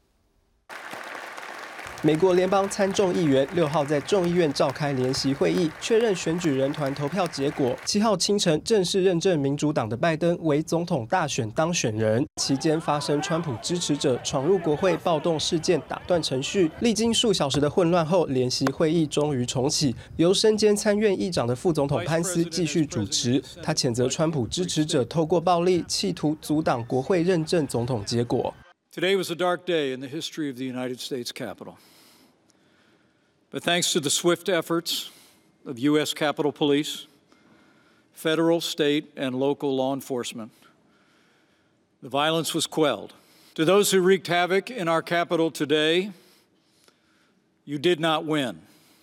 美国联邦参众议员6号在众议院召开联席会议，确认选举人团投票结果。7号清晨正式认证民主党的拜登为总统大选当选人。期间发生川普支持者闯入国会暴动事件，打断程序。历经数小时的混乱后，联席会议终于重启，由身兼参院议长的副总统潘斯继续主持。他谴责川普支持者透过暴力企图阻挡国会认证总统结果。 Today was a dark day in the history of the United States Capitol. But thanks to the swift efforts of U.S. Capitol Police, federal, state, and local law enforcement, the violence was quelled. To those who wreaked havoc in our Capitol today, you did not win.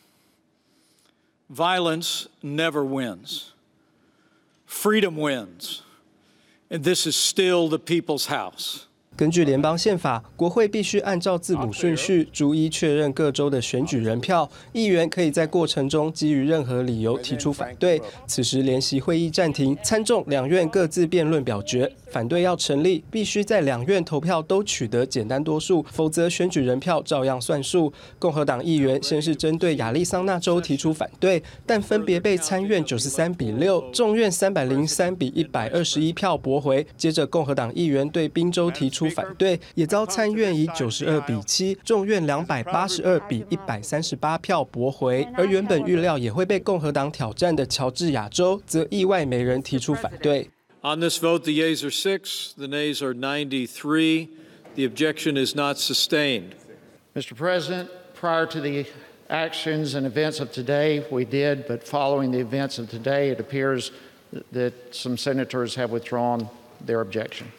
Violence never wins. Freedom wins. And this is still the people's house. 根据联邦宪法，国会必须按照字母顺序逐一确认各州的选举人票。议员可以在过程中基于任何理由提出反对。此时联席会议暂停，参众两院各自辩论表决。反对要成立，必须在两院投票都取得简单多数，否则选举人票照样算数。共和党议员先是针对亚利桑那州提出反对，但分别被参院93-6、众院303-121票驳回。接着共和党议员对宾州提出反对，也遭参院以92-7、众院282-138票驳回。而原本预料也会被共和党挑战的乔治亚州，则意外没人提出反对。 On this vote, the yeas are 6, the nays are 93. The objection is not sustained. Mr. President, prior to the actions and events of today, we did, but following the events of today, it appears that some senators have withdrawn their objection.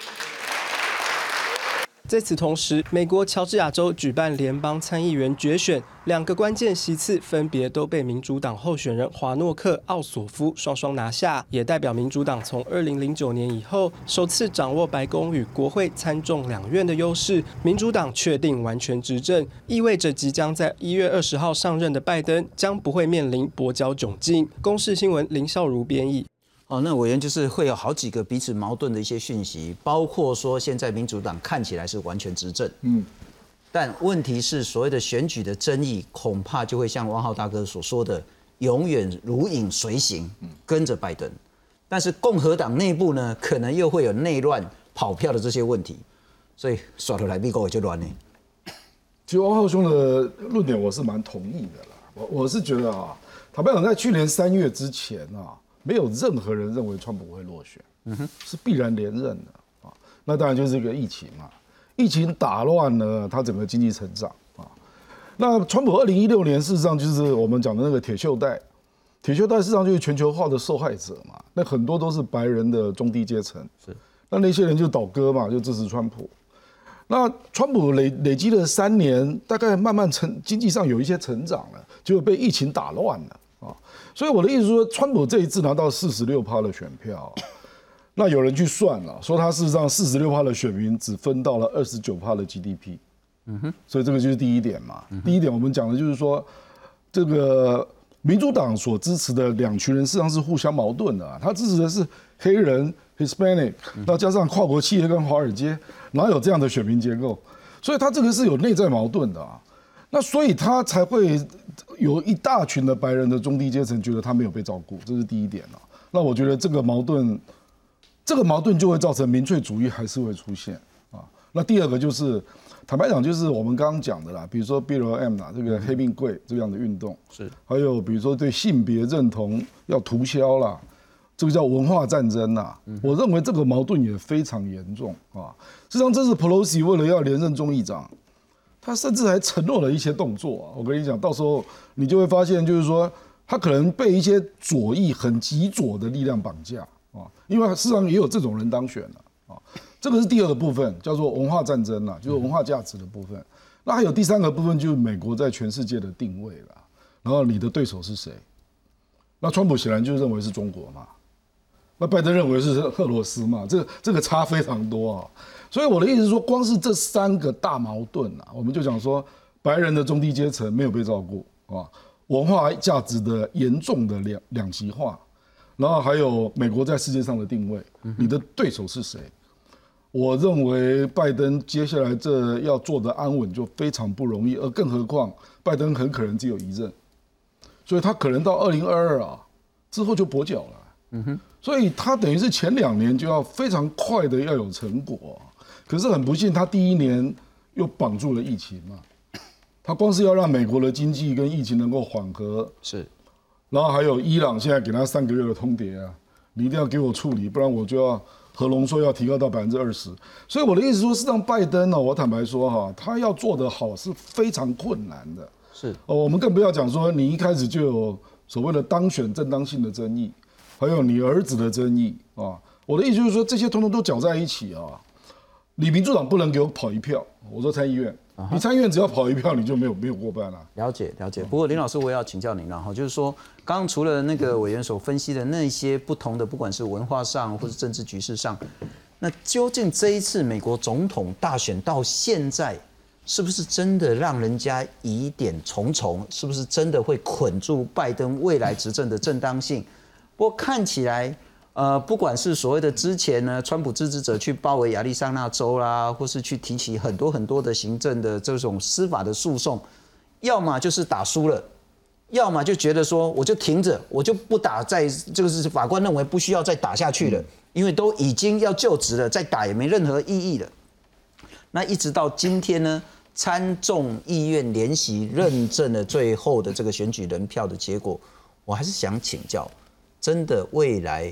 在此同时，美国乔治亚州举办联邦参议员决选，2个关键席次分别都被民主党候选人华诺克、奥索夫双双拿下，也代表民主党从2009年以后首次掌握白宫与国会参众两院的优势。民主党确定完全执政，意味着即将在1月20号上任的拜登将不会面临跛脚窘境。公视新闻林孝如编译。 那委员就是会有好几个彼此矛盾的一些讯息，包括说现在民主党看起来是完全执政，但问题是所谓的选举的争议，恐怕就会像汪浩大哥所说的，永远如影随形，跟着拜登。但是共和党内部呢，可能又会有内乱、跑票的这些问题，所以耍得来美国也就乱呢。 其实汪浩兄的论点我是蛮同意的啦，我是觉得啊，坦白讲，在去年3月之前啊。没有任何人认为川普会落选，是必然连任的啊。那当然就是一个疫情嘛，疫情打乱了他整个经济成长啊。那川普2016年事实上就是我们讲的那个铁锈带，铁锈带事实上就是全球化的受害者嘛。那很多都是白人的中低阶层，那些人就倒戈嘛，就支持川普。那川普累积了3年，大概慢慢经济上有一些成长了，结果被疫情打乱了。所以我的意思说，川普这一次拿到46%的选票，那有人去算了，说他事实上46%的选民只分到了29%的 GDP，所以这个就是第一点嘛。第一点我们讲的就是说，这个民主党所支持的2群人事实上是互相矛盾的，他支持的是黑人 Hispanic， 那加上跨国企业跟华尔街，哪有这样的选民结构？所以他这个是有内在矛盾的啊。那所以他才会有一大群的白人的中低阶层觉得他没有被照顾，这是第一点啊。那我觉得这个矛盾就会造成民粹主义还是会出现啊。那第二个就是坦白讲，就是我们刚刚讲的啦，比如说 BLM 啦，这个黑命贵这样的运动，还有比如说对性别认同要涂销啦，这个叫文化战争啦。我认为这个矛盾也非常严重啊。事实上，这是 Pelosi 为了要连任众议长。他甚至还承诺了一些动作我跟你讲，到时候你就会发现，就是说他可能被一些左翼很极左的力量绑架因为事实上也有这种人当选了这个是第二个部分，叫做文化战争就是文化价值的部分。那还有第3个部分，就是美国在全世界的定位了。然后你的对手是谁？那川普显然就认为是中国嘛，那拜登认为是俄罗斯嘛，这个差非常多所以我的意思是说，光是这3个大矛盾我们就讲说，白人的中低阶层没有被照顾文化价值的严重的两极化，然后还有美国在世界上的定位，你的对手是谁？我认为拜登接下来这要做的安稳就非常不容易，而更何况拜登很可能只有1任，所以他可能到2022之后就跛脚了。所以他等于是前2年就要非常快的要有成果。可是很不幸，他第1年又绑住了疫情嘛，他光是要让美国的经济跟疫情能够缓和，然后还有伊朗现在给他3个月的通牒你一定要给我处理，不然我就要核浓缩要提高到20%。所以我的意思说，事实上拜登我坦白说他要做得好是非常困难的。我们更不要讲说你一开始就有所谓的当选正当性的争议，还有你儿子的争议我的意思就是说，这些通通都搅在一起你民主党不能给我跑1票，我说参议院，你参议院只要跑1票，你就没有过半了。 了解。不过林老师，我也要请教您了就是说，刚刚除了那个委员所分析的那些不同的，不管是文化上或是政治局势上，那究竟这一次美国总统大选到现在，是不是真的让人家疑点重重？是不是真的会捆住拜登未来执政的正当性？不过看起来。不管是所谓的之前呢，川普支持者去包围亚利桑那州啦，或是去提起很多的行政的这种司法的诉讼，要么就是打输了，要么就觉得说我就停着，我就不打，就是法官认为不需要再打下去了，因为都已经要就职了，再打也没任何意义了。那一直到今天呢，参众议院联席认证了最后的这个选举人票的结果，我还是想请教，真的未来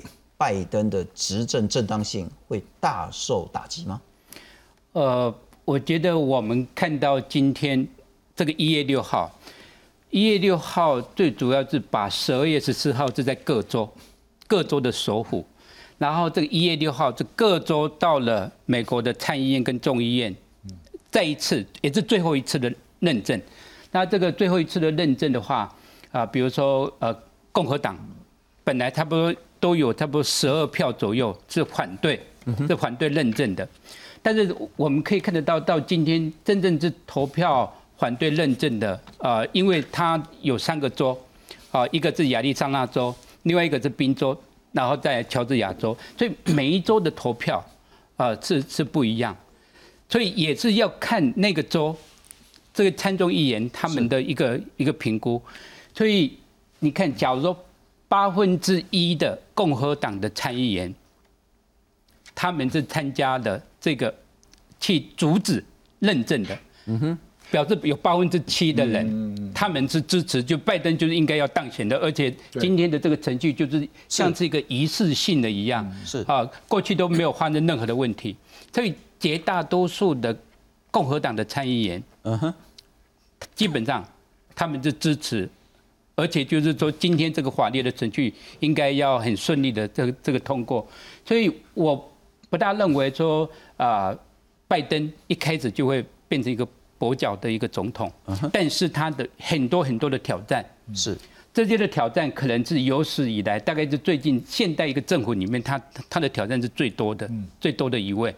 拜登的执政正当性会大受打击吗？ 我觉得我们看到今天这个1月6号，1月6号最主要是把12月14号是在各州的首府，然后这个1月6号是各州到了美国的参议院跟众议院，再一次也是最后一次的认证。那这个最后一次的认证的话，比如说共和党本来差不多都有差不多12票左右是反对认证的，但是我们可以看得到，到今天真正是投票反对认证的，因为它有3个州，一个是亚利桑那州，另外一个是宾州，然后在乔治亚州，所以每一州的投票是不一样，所以也是要看那个州这个参众议员他们的一个评估，所以你看，假如说1%的共和党的参议员，他们是参加了这个去阻止认证的，表示有7%的人，他们是支持，就拜登就是应该要当选的，而且今天的这个程序就是像是一个仪式性的一样，过去都没有发生任何的问题，所以绝大多数的共和党的参议员，基本上他们是支持，而且就是说今天这个法律的程序应该要很顺利的这个通过，所以我不大认为说拜登一开始就会变成一个跛脚的一个总统，但是他的很多的挑战是这些的挑战，可能是有史以来大概是最近现代一个政府里面，他的挑战是最多的一位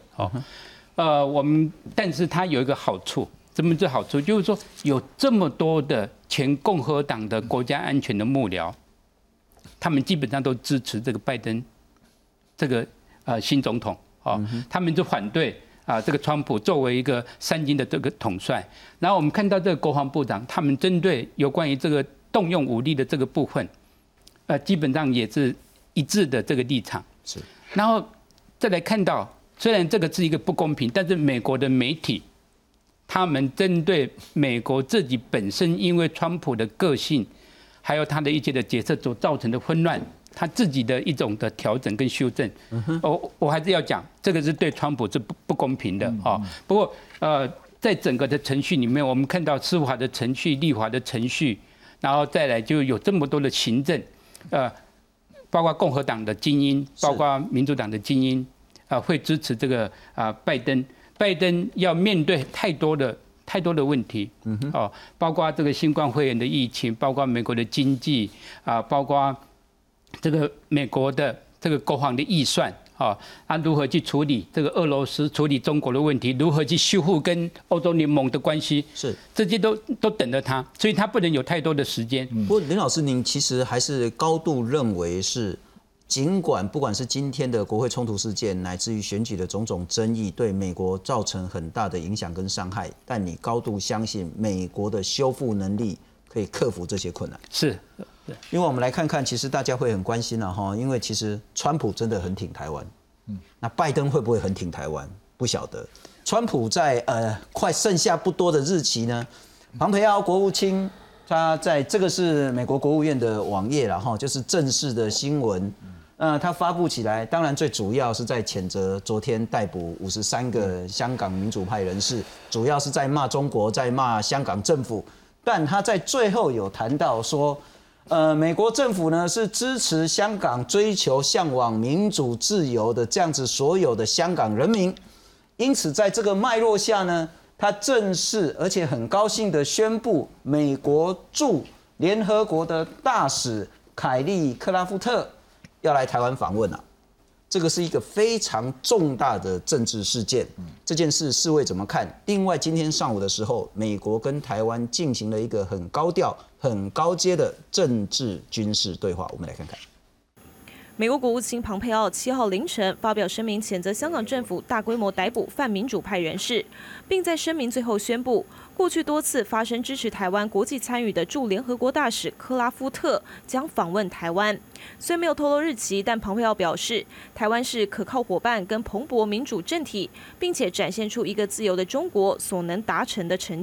但是他有一个好处，什么是好处？就是说有这么多的前共和党的国家安全的幕僚，他们基本上都支持这个拜登这个新总统他们就反对这个川普作为一个3军的这个统帅。然后我们看到这个国防部长，他们针对有关于这个动用武力的这个部分，基本上也是一致的这个立场。 是， 然后再来看到，虽然这个是一个不公平，但是美国的媒体，他们针对美国自己本身因为川普的个性，还有他的一些的决策所造成的混乱，他自己的一种的调整跟修正，我还是要讲，这个是对川普是不公平的不过在整个的程序里面，我们看到司法的程序、立法的程序，然后再来就有这么多的行政，包括共和党的精英，包括民主党的精英，会支持这个拜登。拜登要面对太多的问题，包括这个新冠肺炎的疫情，包括美国的经济包括这个美国的这个国防的预算如何去处理这个俄罗斯、处理中国的问题，如何去修复跟欧洲联盟的关系，是这些都等着他，所以他不能有太多的时间。 不过林老师，您其实还是高度认为是。尽管不管是今天的国会冲突事件，乃至于选举的种种争议，对美国造成很大的影响跟伤害，但你高度相信美国的修复能力可以克服这些困难。 是， 因为我们来看看，其实大家会很关心因为其实川普真的很挺台湾，那拜登会不会很挺台湾？不晓得。川普在快剩下不多的日期呢，庞培奥国务卿他在这个是美国国务院的网页啦就是正式的新闻。他发布起来，当然最主要是在谴责昨天逮捕53个香港民主派人士，主要是在骂中国，在骂香港政府。但他在最后有谈到说，美国政府呢是支持香港追求向往民主自由的这样子所有的香港人民。因此，在这个脉络下呢，他正式而且很高兴的宣布，美国驻联合国的大使凯利·克拉夫特要来台湾访问这个是一个非常重大的政治事件。这件事世卫怎么看？另外，今天上午的时候，美国跟台湾进行了一个很高调、很高阶的政治军事对话。我们来看看。 美国国务卿庞佩奥7号凌晨发表声明，谴责香港政府大规模逮捕泛民主派人士，并在声明最后宣布，过去多次发声支持台湾国际参与的驻联合国大使克拉夫特将访问台湾。虽没有透露日期，但庞佩奥表示，台湾是可靠伙伴跟蓬勃民主政体，并且展现出一个自由的中国所能达成的成就。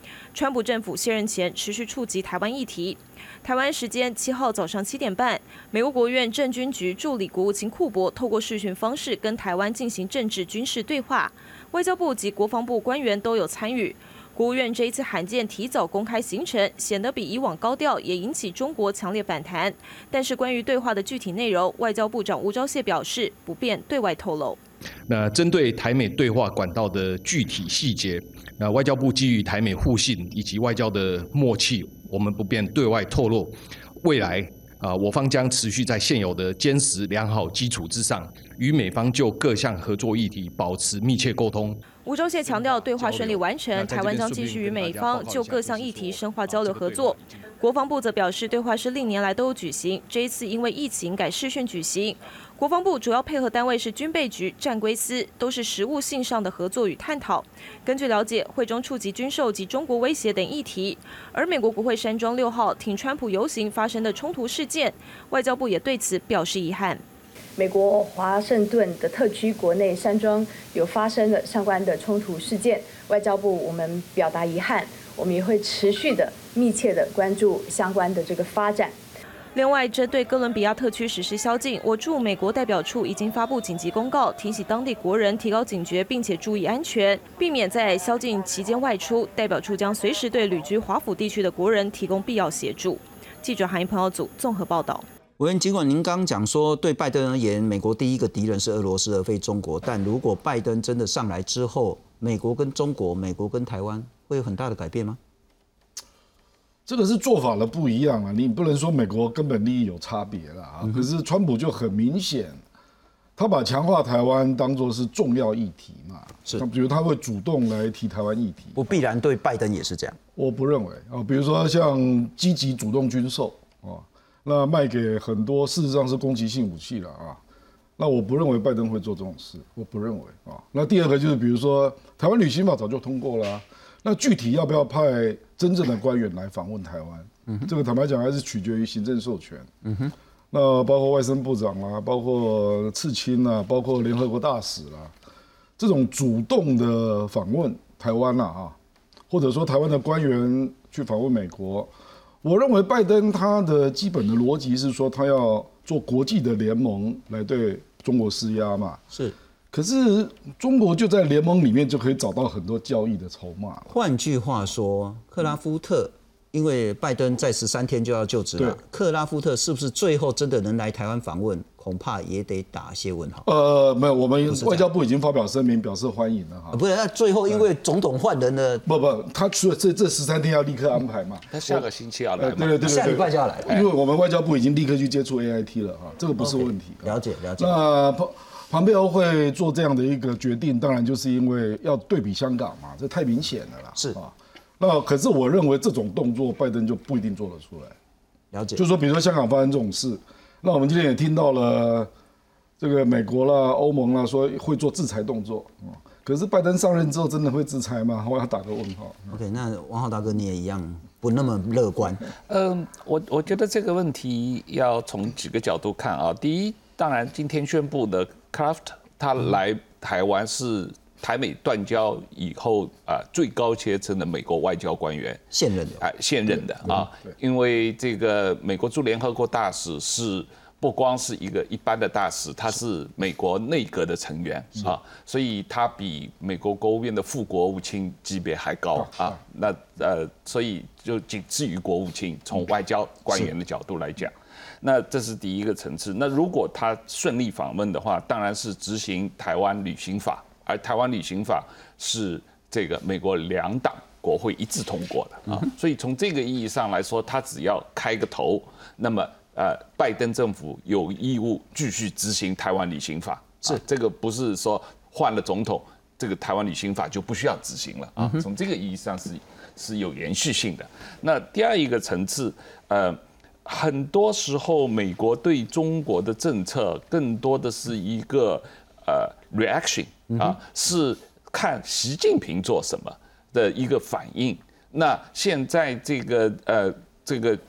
川普政府卸任前持续触及台湾议题。台湾时间7号早上7点半，美国国务院政军局助理国务卿库珀透过视讯方式跟台湾进行政治军事对话，外交部及国防部官员都有参与。国务院这一次罕见提早公开行程，显得比以往高调，也引起中国强烈反弹。但是关于对话的具体内容，外交部长吴钊燮表示不便对外透露。 那针对台美对话管道的具体细节，那外交部基于台美互信以及外交的默契，我们不便对外透露。未来我方将持续在现有的坚实良好基础之上，与美方就各项合作议题保持密切沟通。 吴钊燮强调，对话顺利完成，台湾将继续与美方就各项议题深化交流合作。国防部则表示，对话是历年来都有举行，这一次因为疫情改视讯举行。国防部主要配合单位是军备局、战规司，都是实务性上的合作与探讨。根据了解，会中触及军售及中国威胁等议题。而美国国会山庄6号挺川普游行发生的冲突事件，外交部也对此表示遗憾。 美国华盛顿的特区国内山庄有发生了相关的冲突事件，外交部我们表达遗憾，我们也会持续的密切的关注相关的这个发展。 另外，针对哥伦比亚特区实施宵禁，我驻美国代表处已经发布紧急公告，提醒当地国人提高警觉，并且注意安全，避免在宵禁期间外出。代表处将随时对旅居华府地区的国人提供必要协助。记者韩一朋友组综合报道。 委员，尽管您刚讲说对拜登而言，美国第一个敌人是俄罗斯而非中国，但如果拜登真的上来之后，美国跟中国、美国跟台湾会有很大的改变吗？ 这个是做法的不一样啊，你不能说美国根本利益有差别啦。可是川普就很明显，他把强化台湾当作是重要议题嘛，是，比如他会主动来提台湾议题， 不必然对拜登也是这样， 我不认为啊。比如说像积极主动军售啊。那卖给很多事实上是攻击性武器了啊，那我不认为拜登会做这种事，我不认为啊。那第二个就是比如说台湾旅行法早就通过了啊，那具体要不要派真正的官员来访问台湾，这个坦白讲还是取决于行政授权。那包括外生部长啦，包括次卿啦，包括联合国大使啦，这种主动的访问台湾啊，或者说台湾的官员去访问美国。我认为拜登他的基本的逻辑是说，他要做国际的联盟来对中国施压嘛。 是， 可是中国就在联盟里面就可以找到很多交易的筹码。 换句话说，克拉夫特因为拜登在13天就要就职了，克拉夫特是不是最后真的能来台湾访问，恐怕也得打些问号。 没有，我们外交部已经发表声明表示欢迎了哈。 不是，那最后因为总统换人了， 不，他除了这13天要立刻安排嘛， 他下个星期要来嘛， 对， 下礼拜就要来， 因为我们外交部已经立刻去接触 AIT 了哈，这个不是问题。 了解。 那庞佩欧会做这样的一个决定，当然就是因为要对比香港嘛，这太明显了啦。 是啊。那可是我认为这种动作，拜登就不一定做得出来。 了解， 就是说，比如说香港发生这种事，那我们今天也听到了这个美国啦、欧盟啦说会做制裁动作，可是拜登上任之后真的会制裁吗？我要打个问号。 OK， 那王浩大哥你也一样不那么乐观。 我觉得这个问题要从几个角度看啊。第一，当然今天宣布的 Kraft 他来台湾是台美断交以后最高阶层的美国外交官员， 现任的啊，因为这个美国驻联合国大使是不光是一个一般的大使，他是美国内阁的成员啊，所以他比美国国务院的副国务卿级别还高啊。那所以就仅次于国务卿，从外交官员的角度来讲。那这是第一个层次。那如果他顺利访问的话，当然是执行台湾旅行法。而台湾旅行法是这个美国2党国会一致通过的啊，所以从这个意义上来说，他只要开个头，那么拜登政府有义务继续执行台湾旅行法。是这个不是说换了总统，这个台湾旅行法就不需要执行了啊。从这个意义上是有延续性的。那第二一个层次，很多时候美国对中国的政策更多的是一个reaction。是看习近平做什么的一个反应。那现在这个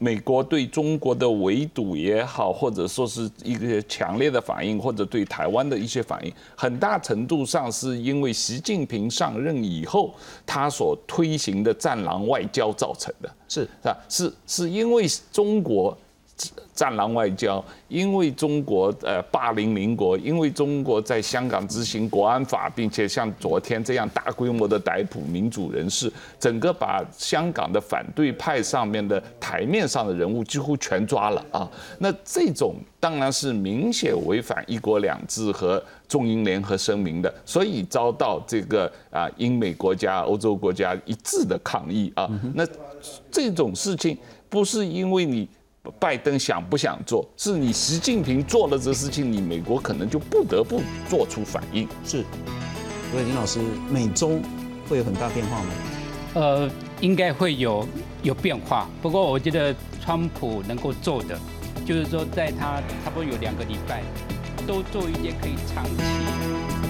美国对中国的围堵也好，或者说是一个强烈的反应，或者对台湾的一些反应，很大程度上是因为习近平上任以后，他所推行的战狼外交造成的。是因为中国战狼外交，因为中国霸凌邻国，因为中国在香港执行国安法，并且像昨天这样大规模的逮捕民主人士，整个把香港的反对派上面的台面上的人物几乎全抓了啊。那这种当然是明显违反一国两制和中英联合声明的，所以遭到这个英美国家、欧洲国家一致的抗议啊。那这种事情不是因为你拜登想不想做，是你习近平做了这事情，你美国可能就不得不做出反应。 是，所以林老师，美中会有很大变化吗？ 应该会有变化。不过我觉得川普能够做的，就是说在他差不多有2个礼拜，都做一些可以长期